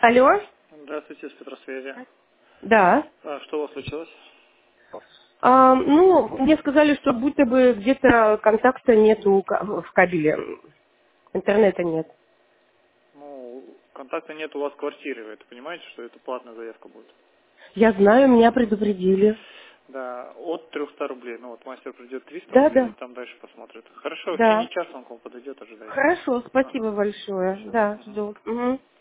Алло? Здравствуйте, с Петросвязи. Да. Что у вас случилось? Мне сказали, что будто бы где-то контакта нету в кабеле. Интернета нет. Ну, контакта нет у вас в квартире. Вы это понимаете, что это платная заявка будет? Я знаю, меня предупредили. Да, от 300 рублей. Ну вот мастер придет 300 Да, рублей, и да, там дальше посмотрит. Хорошо, в течение да. часа он к вам подойдет, ожидайте. Хорошо, Ага, спасибо большое. все. Да, жду. Мгм.